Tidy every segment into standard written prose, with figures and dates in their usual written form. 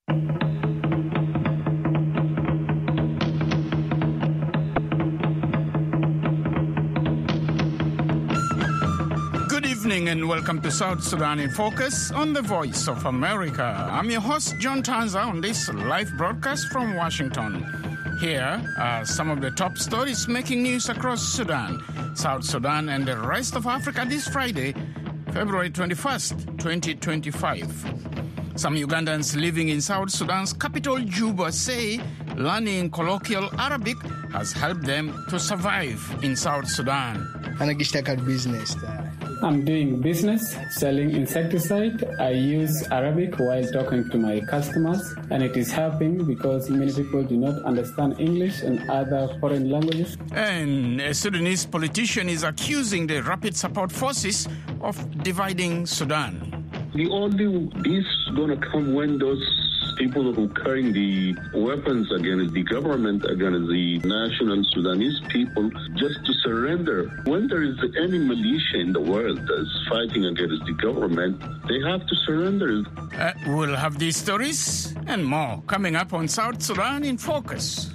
Good evening and welcome to South Sudan in Focus on the Voice of America. I'm your host, John Tanza, on this live broadcast from Washington. Here are some of the top stories making news across Sudan, South Sudan, and the rest of Africa this Friday, February 21st, 2025. Some Ugandans living in South Sudan's capital, Juba, say learning colloquial Arabic has helped them to survive in South Sudan. I'm doing business, selling insecticide. I use Arabic while talking to my customers, and it is helping because many people do not understand English and other foreign languages. And a Sudanese politician is accusing the Rapid Support Forces of dividing Sudan. The only peace is going to come when those people who carrying the weapons against the government, against the national Sudanese people, just to surrender. When there is any militia in the world that's fighting against the government, they have to surrender. We'll have these stories and more coming up on South Sudan in Focus.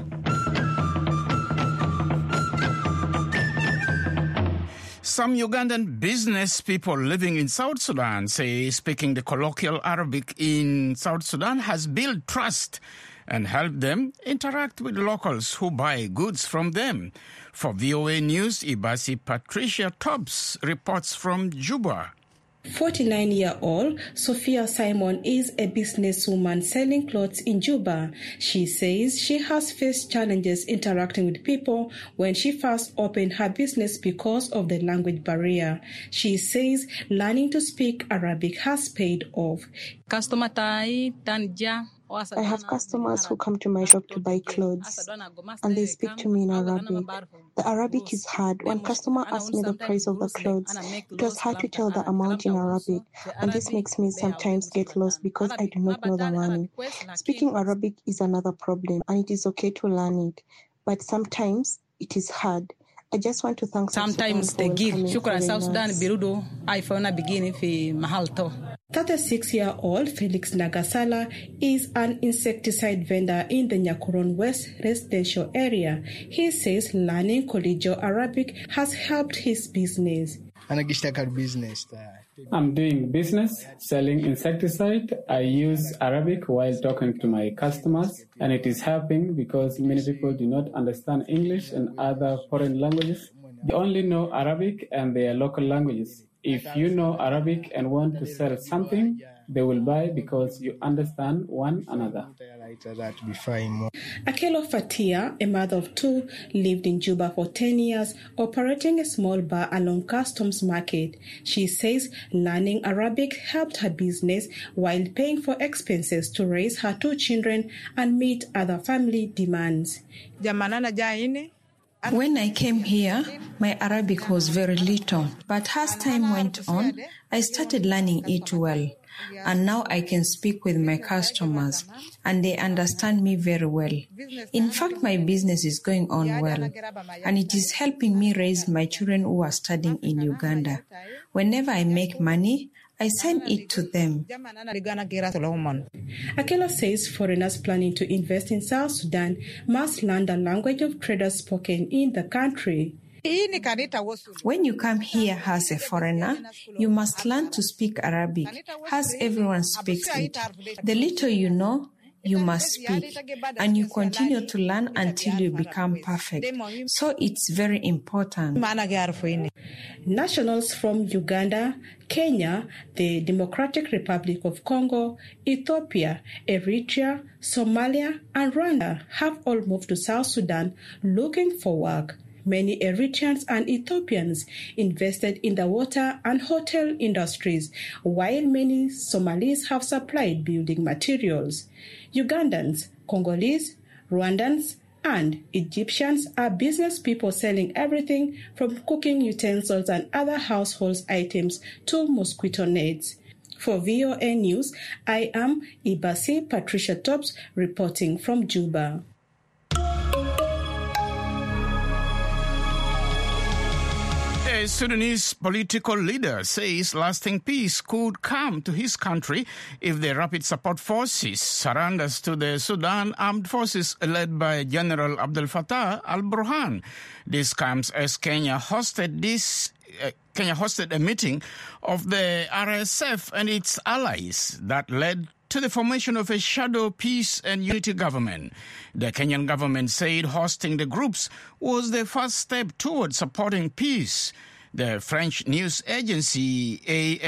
Some Ugandan business people living in South Sudan say speaking the colloquial Arabic in South Sudan has built trust and helped them interact with locals who buy goods from them. For VOA News, Ibasi Patricia Tobbs reports from Juba. 49-year-old Sophia Simon is a businesswoman selling clothes in Juba. She says she has faced challenges interacting with people when she first opened her business because of the language barrier. She says learning to speak Arabic has paid off. I have customers who come to my shop to buy clothes, and they speak to me in Arabic. The Arabic is hard. When customer asks me the price of the clothes, it was hard to tell the amount in Arabic, and this makes me sometimes get lost because I do not know the money. Speaking Arabic is another problem, and it is okay to learn it, but sometimes it is hard. I just want to thank sometimes the give. Shukran South Sudan birudo iPhone begini fi mahalto. 36-year-old Felix Nagasala is an insecticide vendor in the Nyakuron West residential area. He says learning colloquial Arabic has helped his business. I'm doing business, selling insecticide. I use Arabic while talking to my customers, and it is helping because many people do not understand English and other foreign languages. They only know Arabic and their local languages. If you know Arabic and want to sell something, they will buy because you understand one another. Akelo Fatia, a mother of two, lived in Juba for 10 years, operating a small bar along Customs Market. She says learning Arabic helped her business while paying for expenses to raise her two children and meet other family demands. When I came here, my Arabic was very little, but as time went on, I started learning it well. And now I can speak with my customers, and they understand me very well. In fact, my business is going on well, and it is helping me raise my children who are studying in Uganda. Whenever I make money, I send it to them. Akela says foreigners planning to invest in South Sudan must learn the language of traders spoken in the country. When you come here as a foreigner, you must learn to speak Arabic, as everyone speaks it. The little you know, you must speak, and you continue to learn until you become perfect. So it's very important. Nationals from Uganda, Kenya, the Democratic Republic of Congo, Ethiopia, Eritrea, Somalia, and Rwanda have all moved to South Sudan looking for work. Many Eritreans and Ethiopians invested in the water and hotel industries, while many Somalis have supplied building materials. Ugandans, Congolese, Rwandans, and Egyptians are business people selling everything from cooking utensils and other household items to mosquito nets. For VOA News, I am Ibasi Patricia Tobbs reporting from Juba. A A Sudanese political leader says lasting peace could come to his country if the Rapid Support Forces surrenders to the Sudan Armed Forces led by General Abdel Fattah al-Burhan. This comes as Kenya hosted a meeting of the RSF and its allies that led to the formation of a shadow peace and unity government. The Kenyan government said hosting the groups was the first step towards supporting peace. The French news agency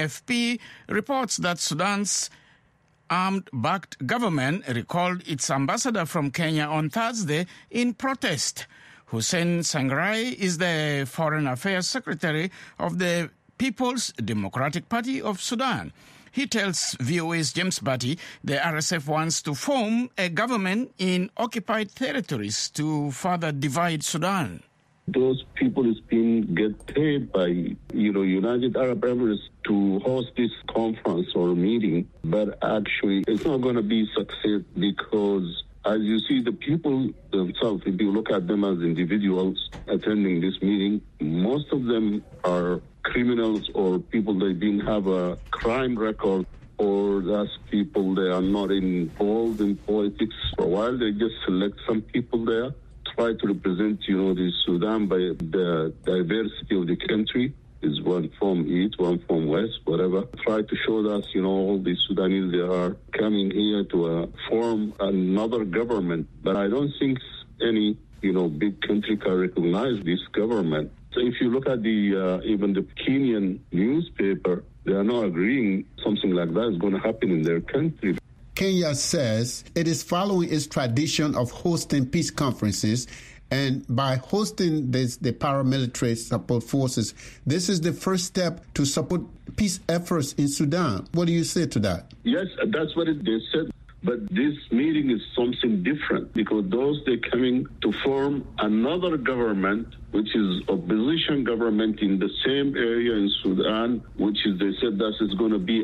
AFP reports that Sudan's armed-backed government recalled its ambassador from Kenya on Thursday in protest. Hussein Sangrai is the Foreign Affairs Secretary of the People's Democratic Party of Sudan. He tells VOA's James Batty the RSF wants to form a government in occupied territories to further divide Sudan. Those people is get paid by United Arab Emirates to host this conference or meeting, but actually it's not going to be success because as you see, the people themselves, if you look at them as individuals attending this meeting, most of them are criminals or people that didn't have a crime record, or that's people that are not involved in politics for a while. They just select some people there, try to represent, the Sudan by the diversity of the country. Is one from East, one from West, whatever. Try to show us, all the Sudanese, they are coming here to form another government. But I don't think any, big country can recognize this government. So if you look at even the Kenyan newspaper, they are not agreeing something like that is going to happen in their country. Kenya says it is following its tradition of hosting peace conferences, and by hosting the paramilitary support forces, this is the first step to support peace efforts in Sudan. What do you say to that? Yes, that's what they said. But this meeting is something different because they're coming to form another government, which is opposition government in the same area in Sudan, which is, they said that is going to be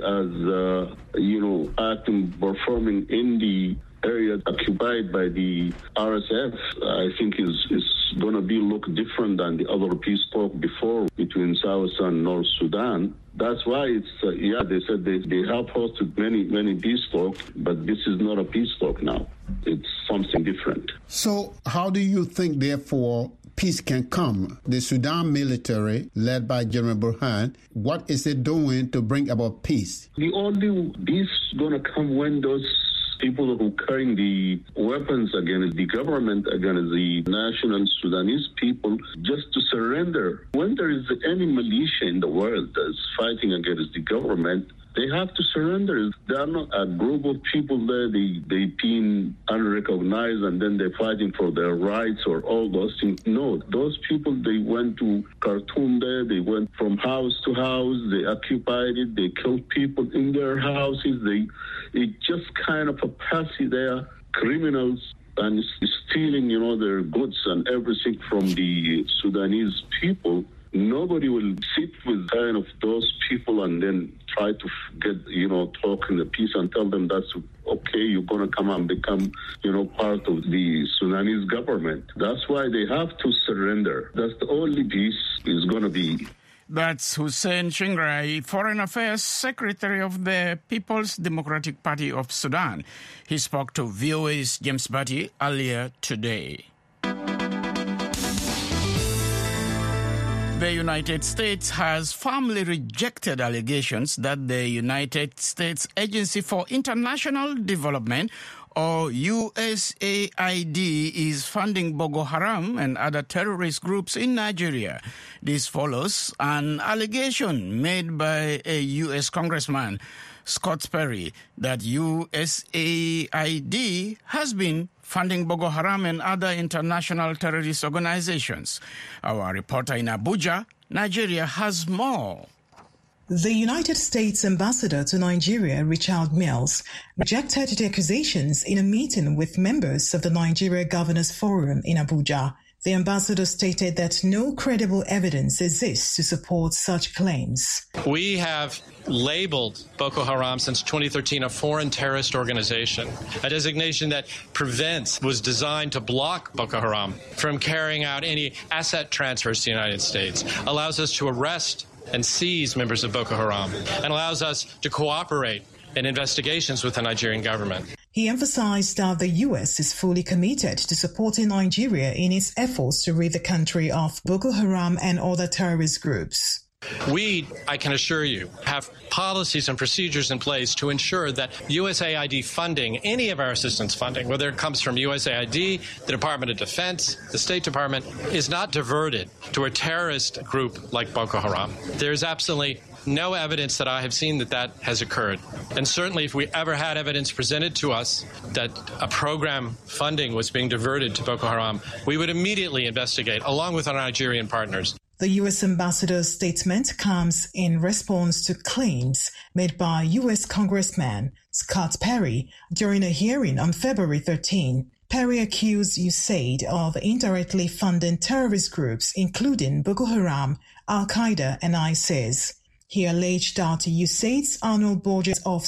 performing in the area occupied by the RSF. I think is going to look different than the other peace talk before between South and North Sudan. That's why it's, they said they have hosted many peace talks, but this is not a peace talk now. It's something different. So how do you think, therefore, peace can come? The Sudan military, led by General Burhan, what is it doing to bring about peace? The only peace is going to come when those people who carrying the weapons against the government, against the national Sudanese people, just to surrender. When there is any militia in the world that's fighting against the government, they have to surrender. They are not a group of people there, they been unrecognized and then they're fighting for their rights or all those things. No, those people, they went to Khartoum there, they went from house to house, they occupied it, they killed people in their houses. It's just kind of a patsy there, criminals, and stealing, their goods and everything from the Sudanese people. Nobody will sit with kind of those people and then try to get, talk in the peace and tell them that's okay, you're going to come and become, part of the Sudanese government. That's why they have to surrender. That's the only peace is going to be. That's Hussein Sangrai, Foreign Affairs Secretary of the People's Democratic Party of Sudan. He spoke to VOA's James Batty earlier today. The United States has firmly rejected allegations that the United States Agency for International Development, or USAID, is funding Boko Haram and other terrorist groups in Nigeria. This follows an allegation made by a U.S. Congressman, Scott Perry, that USAID has been funding Boko Haram and other international terrorist organizations. Our reporter in Abuja, Nigeria, has more. The United States ambassador to Nigeria, Richard Mills, rejected the accusations in a meeting with members of the Nigeria Governors Forum in Abuja. The ambassador stated that no credible evidence exists to support such claims. We have labeled Boko Haram since 2013 a foreign terrorist organization, a designation that was designed to block Boko Haram from carrying out any asset transfers to the United States, allows us to arrest and seize members of Boko Haram, and allows us to cooperate in investigations with the Nigerian government. He emphasized that the U.S. is fully committed to supporting Nigeria in its efforts to rid the country of Boko Haram and other terrorist groups. We, I can assure you, have policies and procedures in place to ensure that USAID funding, any of our assistance funding, whether it comes from USAID, the Department of Defense, the State Department, is not diverted to a terrorist group like Boko Haram. There's absolutely no evidence that I have seen that has occurred. And certainly if we ever had evidence presented to us that a program funding was being diverted to Boko Haram, we would immediately investigate along with our Nigerian partners. The U.S. ambassador's statement comes in response to claims made by U.S. Congressman Scott Perry during a hearing on February 13. Perry accused USAID of indirectly funding terrorist groups including Boko Haram, Al-Qaeda, and ISIS. He alleged that USAID's annual budget of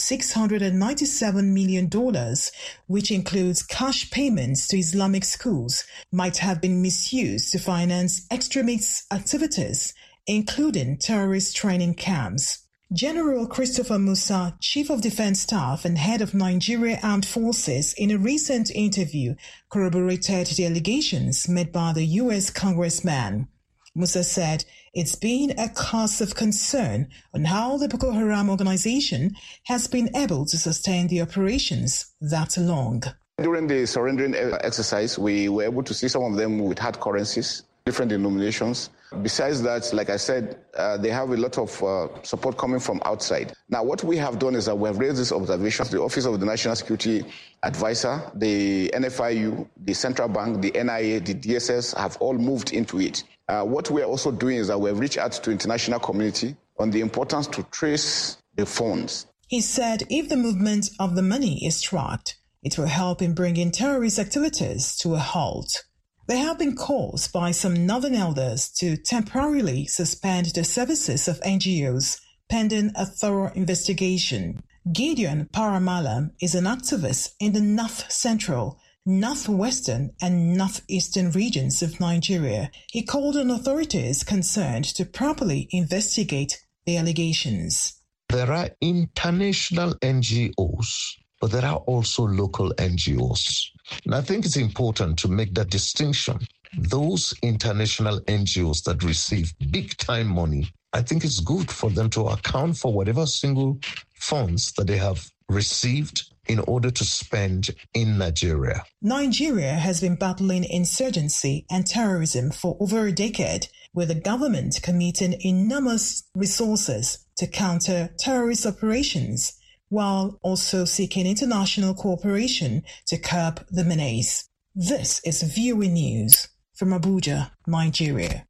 $697 million, which includes cash payments to Islamic schools, might have been misused to finance extremist activities, including terrorist training camps. General Christopher Musa, Chief of Defense Staff and head of Nigeria Armed Forces, in a recent interview, corroborated the allegations made by the U.S. Congressman. Musa said it's been a cause of concern on how the Boko Haram organization has been able to sustain the operations that long. During the surrendering exercise, we were able to see some of them with hard currencies, different denominations. Besides that, like I said, they have a lot of support coming from outside. Now, what we have done is that we have raised these observations. The Office of the National Security Advisor, the NFIU, the Central Bank, the NIA, the DSS have all moved into it. What we are also doing is that we have reached out to the international community on the importance to trace the funds. He said if the movement of the money is tracked, it will help in bringing terrorist activities to a halt. There have been calls by some northern elders to temporarily suspend the services of NGOs pending a thorough investigation. Gideon Paramalam is an activist in the North Central, Northwestern and Northeastern regions of Nigeria. He called on authorities concerned to properly investigate the allegations. There are international NGOs, but there are also local NGOs. And I think it's important to make that distinction. Those international NGOs that receive big-time money, I think it's good for them to account for whatever single funds that they have received in order to spend in Nigeria. Nigeria has been battling insurgency and terrorism for over a decade, with the government committing enormous resources to counter terrorist operations, while also seeking international cooperation to curb the menace. This is VOA News from Abuja, Nigeria.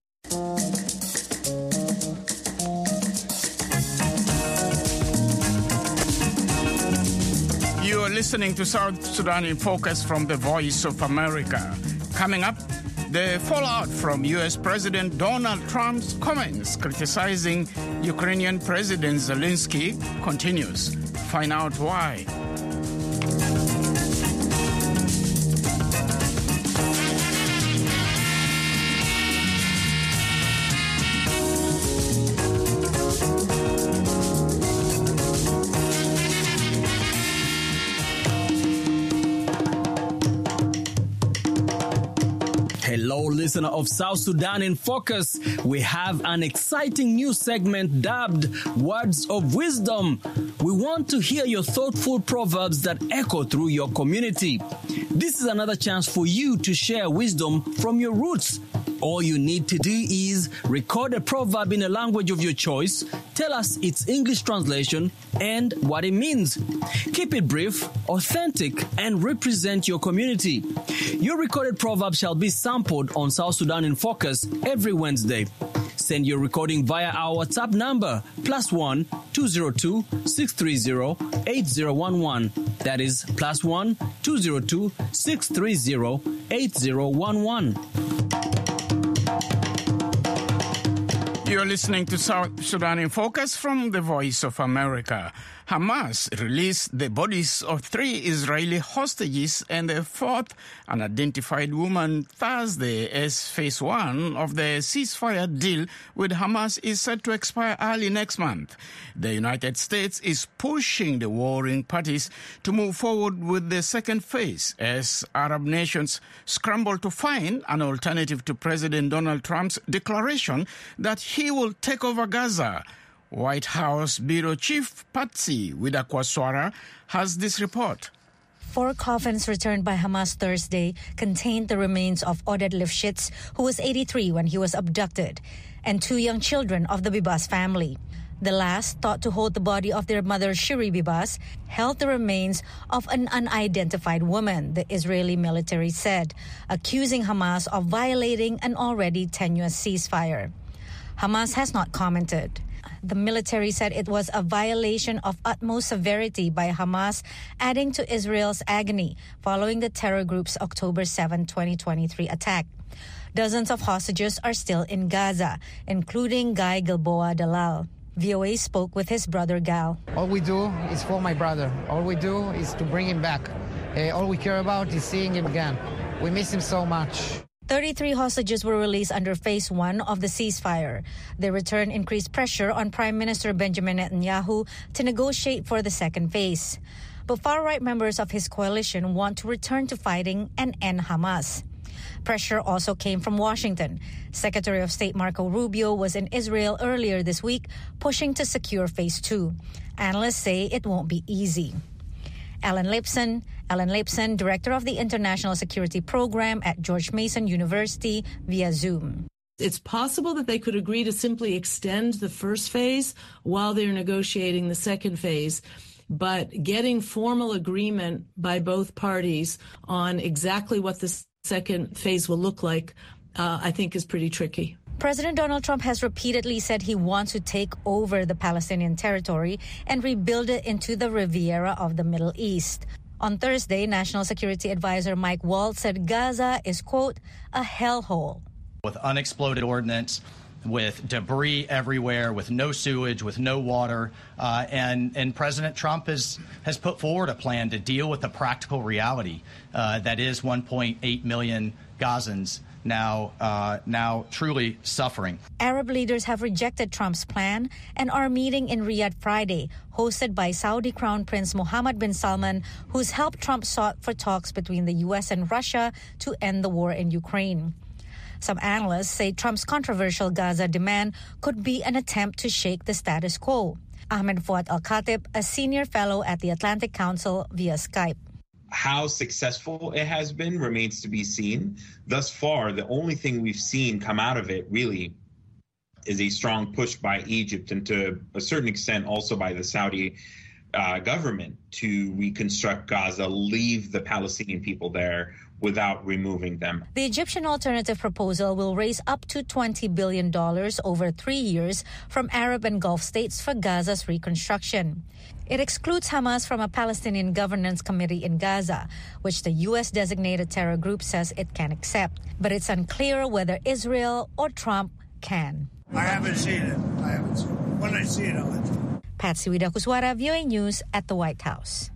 You're listening to South Sudan in Focus from the Voice of America. Coming up, the fallout from U.S. President Donald Trump's comments criticizing Ukrainian President Zelensky continues. Find out why. Hello, listener of South Sudan in Focus. We have an exciting new segment dubbed Words of Wisdom. We want to hear your thoughtful proverbs that echo through your community. This is another chance for you to share wisdom from your roots. All you need to do is record a proverb in a language of your choice, tell us its English translation and what it means. Keep it brief, authentic, and represent your community. Your recorded proverb shall be sampled on South Sudan in Focus every Wednesday. Send your recording via our WhatsApp number, +1 202 630 8011. That is +1 202 630 8011. You're listening to South Sudan in Focus from the Voice of America. Hamas released the bodies of 3 Israeli hostages and a 4th unidentified woman Thursday as phase 1 of the ceasefire deal with Hamas is set to expire early next month. The United States is pushing the warring parties to move forward with the second phase as Arab nations scramble to find an alternative to President Donald Trump's declaration that he will take over Gaza. White House Bureau Chief Patsy Widakwaswara has this report. 4 coffins returned by Hamas Thursday contained the remains of Oded Lifshitz, who was 83 when he was abducted, and 2 young children of the Bibas family. The last, thought to hold the body of their mother Shiri Bibas, held the remains of an unidentified woman, the Israeli military said, accusing Hamas of violating an already tenuous ceasefire. Hamas has not commented. The military said it was a violation of utmost severity by Hamas, adding to Israel's agony following the terror group's October 7, 2023 attack. Dozens of hostages are still in Gaza, including Guy Gilboa Dalal. VOA spoke with his brother Gal. All we do is for my brother. All we do is to bring him back. All we care about is seeing him again. We miss him so much. 33 hostages were released under phase 1 of the ceasefire. Their return increased pressure on Prime Minister Benjamin Netanyahu to negotiate for the second phase. But far-right members of his coalition want to return to fighting and end Hamas. Pressure also came from Washington. Secretary of State Marco Rubio was in Israel earlier this week, pushing to secure phase 2. Analysts say it won't be easy. Alan Leibson, director of the International Security Program at George Mason University, via Zoom. It's possible that they could agree to simply extend the first phase while they're negotiating the second phase. But getting formal agreement by both parties on exactly what the second phase will look like, I think is pretty tricky. President Donald Trump has repeatedly said he wants to take over the Palestinian territory and rebuild it into the Riviera of the Middle East. On Thursday, National Security Advisor Mike Waltz said Gaza is, quote, a hellhole. With unexploded ordnance, with debris everywhere, with no sewage, with no water, and President Trump has put forward a plan to deal with the practical reality that is 1.8 million Gazans now truly suffering. Arab leaders have rejected Trump's plan and are meeting in Riyadh Friday, hosted by Saudi Crown Prince Mohammed bin Salman, who's helped Trump sought for talks between the U.S. and Russia to end the war in Ukraine. Some analysts say Trump's controversial Gaza demand could be an attempt to shake the status quo. Ahmed Fuad Al-Khatib, a senior fellow at the Atlantic Council, via Skype. How successful it has been remains to be seen. Thus far, the only thing we've seen come out of it really is a strong push by Egypt and to a certain extent also by the Saudi government to reconstruct Gaza, leave the Palestinian people there without removing them. The Egyptian alternative proposal will raise up to $20 billion over 3 years from Arab and Gulf states for Gaza's reconstruction. It excludes Hamas from a Palestinian governance committee in Gaza, which the U.S.-designated terror group says it can accept. But it's unclear whether Israel or Trump can. I haven't seen it. When I see it, I'll let you know. Patsy Widakuswara, VOA News at the White House.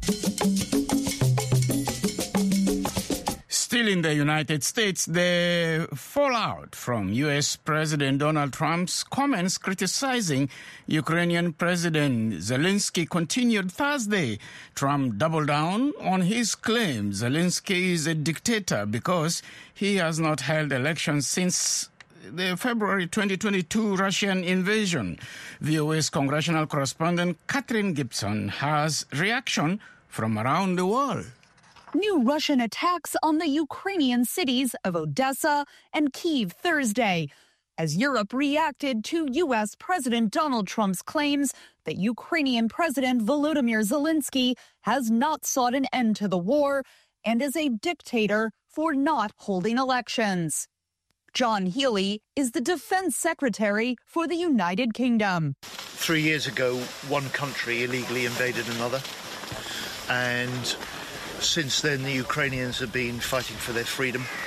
Still in the United States, the fallout from U.S. President Donald Trump's comments criticizing Ukrainian President Zelensky continued Thursday. Trump doubled down on his claim Zelensky is a dictator because he has not held elections since the February 2022 Russian invasion. VOA's congressional correspondent Catherine Gibson has reaction from around the world. New Russian attacks on the Ukrainian cities of Odessa and Kyiv Thursday, as Europe reacted to U.S. President Donald Trump's claims that Ukrainian President Volodymyr Zelensky has not sought an end to the war and is a dictator for not holding elections. John Healey is the Defense Secretary for the United Kingdom. 3 years ago, one country illegally invaded another, and since then, the Ukrainians have been fighting for their freedom.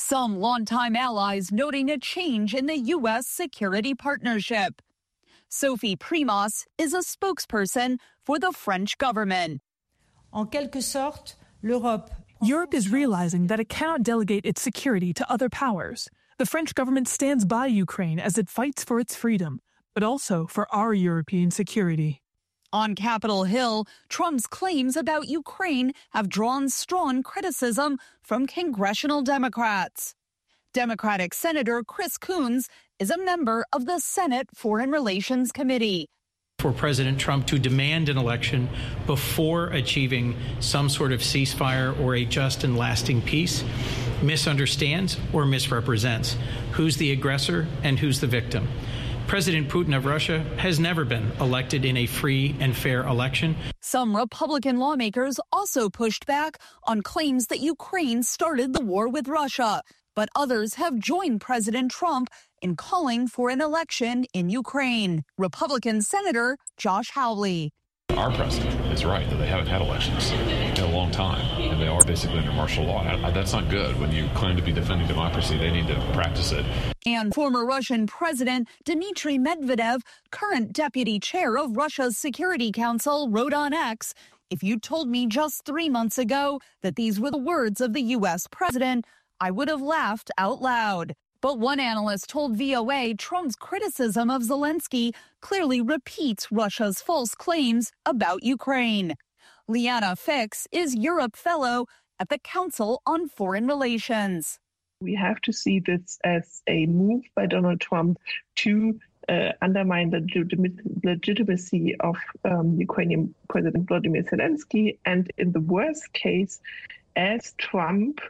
Some longtime allies noting a change in the U.S. security partnership. Sophie Primas is a spokesperson for the French government. En quelque sorte, l'Europe is realizing that it cannot delegate its security to other powers. The French government stands by Ukraine as it fights for its freedom, but also for our European security. On Capitol Hill, Trump's claims about Ukraine have drawn strong criticism from congressional Democrats. Democratic Senator Chris Coons is a member of the Senate Foreign Relations Committee. For President Trump to demand an election before achieving some sort of ceasefire or a just and lasting peace misunderstands or misrepresents who's the aggressor and who's the victim. President Putin of Russia has never been elected in a free and fair election. Some Republican lawmakers also pushed back on claims that Ukraine started the war with Russia, but others have joined President Trump in calling for an election in Ukraine. Republican Senator Josh Hawley. Our president is right that they haven't had elections in a long time, and they are basically under martial law. That's not good. When you claim to be defending democracy, they need to practice it. And former Russian President Dmitry Medvedev, current deputy chair of Russia's Security Council, wrote on X, "If you told me just 3 months ago that these were the words of the U.S. president, I would have laughed out loud." But one analyst told VOA Trump's criticism of Zelensky clearly repeats Russia's false claims about Ukraine. Liana Fix is Europe Fellow at the Council on Foreign Relations. We have to see this as a move by Donald Trump to undermine the legitimacy of Ukrainian President Volodymyr Zelensky, and in the worst case, as Trump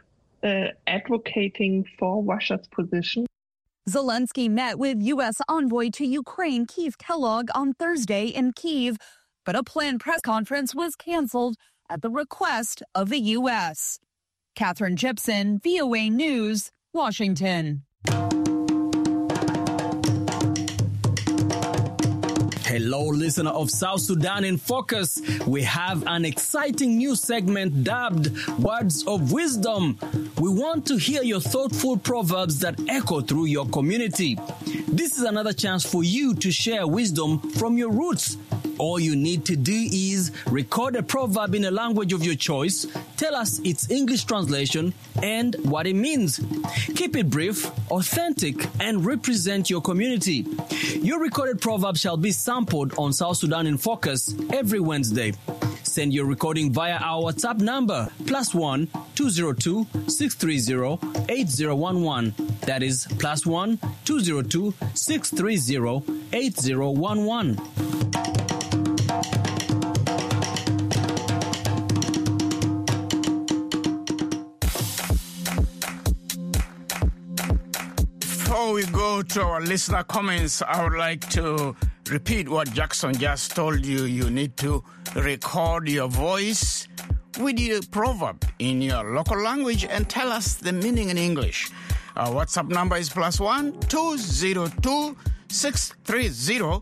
advocating for Russia's position. Zelensky met with U.S. envoy to Ukraine, Keith Kellogg, on Thursday in Kyiv, but a planned press conference was canceled at the request of the U.S. Catherine Gibson, VOA News, Washington. Hello, listener of South Sudan in Focus. We have an exciting new segment dubbed Words of Wisdom. We want to hear your thoughtful proverbs that echo through your community. This is another chance for you to share wisdom from your roots. All you need to do is record a proverb in a language of your choice, tell us its English translation and what it means. Keep it brief, authentic, and represent your community. Your recorded proverb shall be sampled on South Sudan in Focus every Wednesday. Send your recording via our WhatsApp number, +1 202 630 8011. That is +1 202 630 8011. Before we go to our listener comments, I would like to repeat what Jackson just told you. You need to record your voice with your proverb in your local language and tell us the meaning in English. Our WhatsApp number is +1 202 630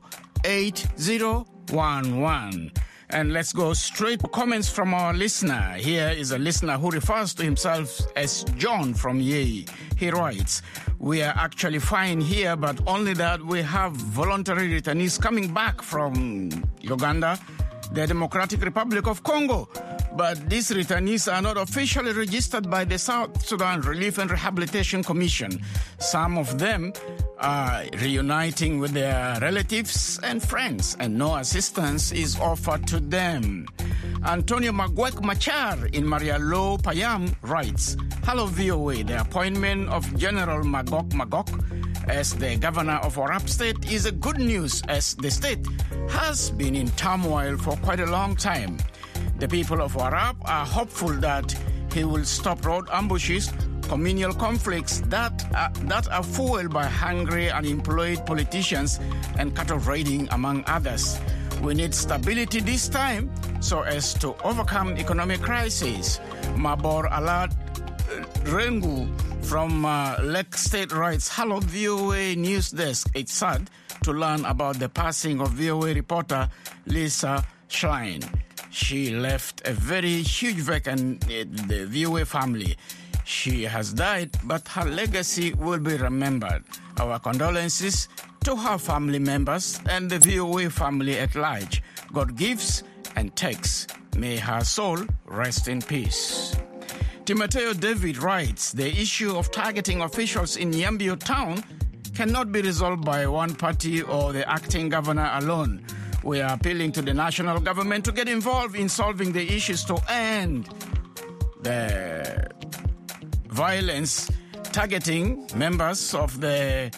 8011. And let's go straight to comments from our listener. Here is a listener who refers to himself as John from Yei. He writes, "We are actually fine here, but only that we have voluntary returnees coming back from Uganda, the Democratic Republic of Congo. But these returnees are not officially registered by the South Sudan Relief and Rehabilitation Commission. Some of them are reuniting with their relatives and friends, and no assistance is offered to them." Antonio Magwek Machar in Marialo, Payam writes, "Hello VOA, the appointment of General Magok as the governor of Warrap State is a good news, as the state has been in turmoil for quite a long time. The people of Warrap are hopeful that he will stop road ambushes, communal conflicts that are fueled by hungry, unemployed politicians and cattle raiding, among others. We need stability this time so as to overcome economic crisis." Mabor Alad Rengu from Lake State writes, "Hello VOA News Desk. It's sad to learn about the passing of VOA reporter Lisa Schlein. She left a very huge vacuum in the VOA family. She has died, but her legacy will be remembered. Our condolences to her family members and the VOA family at large. God gives and takes. May her soul rest in peace. Timoteo David writes, the issue of targeting officials in Yambio town cannot be resolved by one party or the acting governor alone. We are appealing to the national government to get involved in solving the issues to end the violence targeting members of the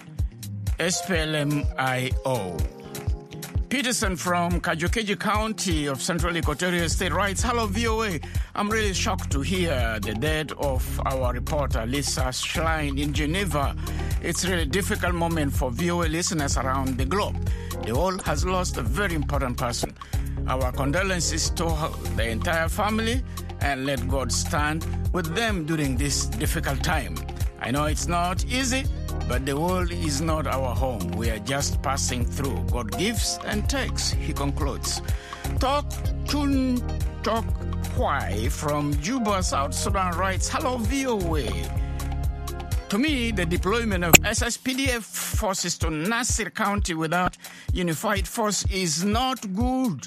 SPLM-IO. Peterson from Kajukeji County of Central Equatoria State writes, hello VOA, I'm really shocked to hear the death of our reporter Lisa Schlein in Geneva. It's really a difficult moment for VOA listeners around the globe. The world has lost a very important person. Our condolences to the entire family, and let God stand with them during this difficult time. I know it's not easy, but the world is not our home. We are just passing through. God gives and takes, he concludes. Tok Chun Tok Hwai from Juba, South Sudan writes, hello VOA. To me, the deployment of SSPDF forces to Nasir County without unified force is not good.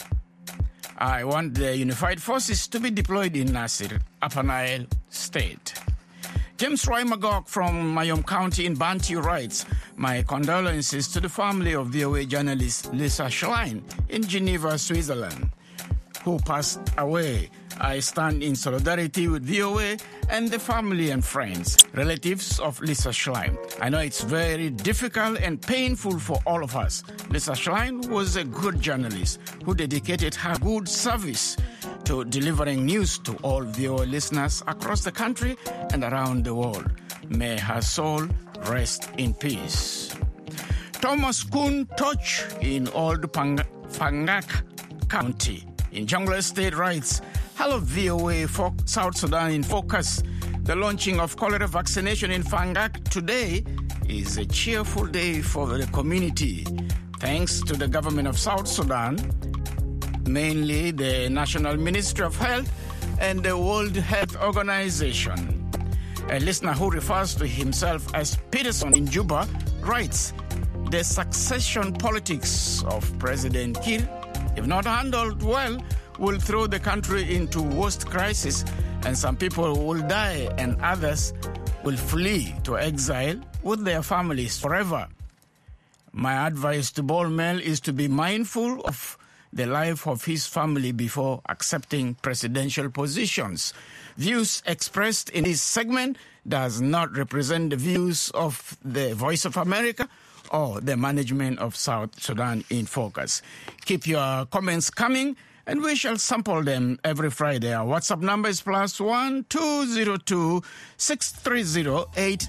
I want the unified forces to be deployed in Nasir, Upper Nile State. James Roy Magog from Mayom County in Bantu writes, my condolences to the family of VOA journalist Lisa Schlein in Geneva, Switzerland, who passed away. I stand in solidarity with VOA and the family and friends, relatives of Lisa Schlein. I know it's very difficult and painful for all of us. Lisa Schlein was a good journalist who dedicated her good service to delivering news to all VOA listeners across the country and around the world. May her soul rest in peace. Thomas Kun Toch in Old Fangak County in Jonglei State writes, hello VOA, South Sudan in focus. The launching of cholera vaccination in Fangak today is a cheerful day for the community. Thanks to the government of South Sudan, mainly the National Ministry of Health and the World Health Organization. A listener who refers to himself as Peterson in Juba writes, the succession politics of President Kiir, if not handled well, will throw the country into worst crisis, and some people will die and others will flee to exile with their families forever. My advice to Bol Mel is to be mindful of the life of his family before accepting presidential positions. Views expressed in this segment does not represent the views of the Voice of America or the management of South Sudan in Focus. Keep your comments coming, and we shall sample them every Friday. Our WhatsApp number is +1 202 630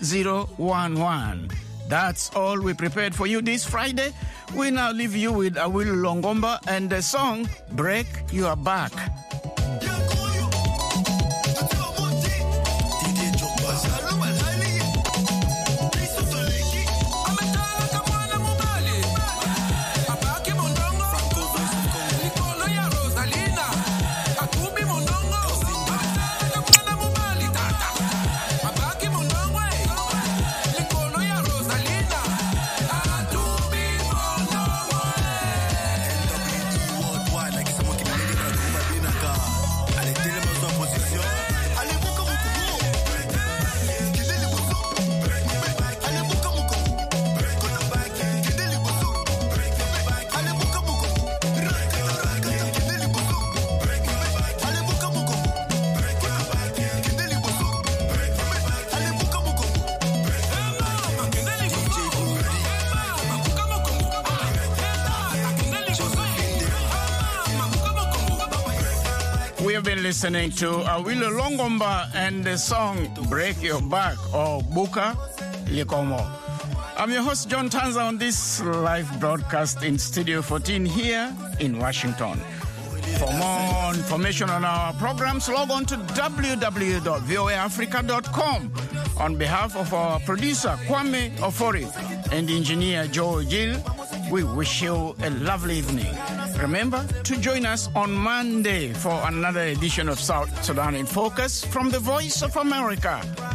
8011. That's all we prepared for you this Friday. We now leave you with Awilo Longomba and the song Break Your Back. Listening to Awilo Longomba and the song Break Your Back or Buka Likomo. I'm your host John Tanza on this live broadcast in Studio 14 here in Washington. For more information on our programs, log on to www.voaafrica.com. On behalf of our producer Kwame Ofori and engineer Joe Gill, we wish you a lovely evening. Remember to join us on Monday for another edition of South Sudan in Focus from the Voice of America.